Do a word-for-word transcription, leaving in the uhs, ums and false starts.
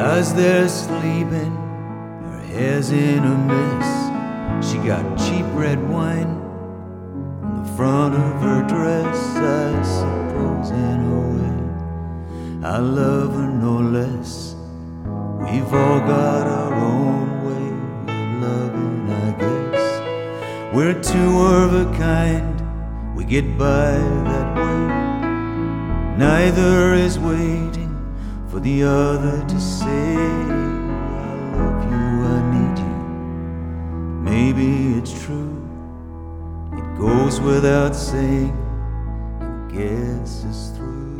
As they're sleeping, her hair's in a mess. She got cheap red wine on the front of her dress. I suppose in a way I love her no less. We've all got our own way of loving, I guess. We're two of a kind, we get by that way. Neither is waiting for the other to say, I love you, I need you. Maybe it's true, it goes without saying, and gets us through.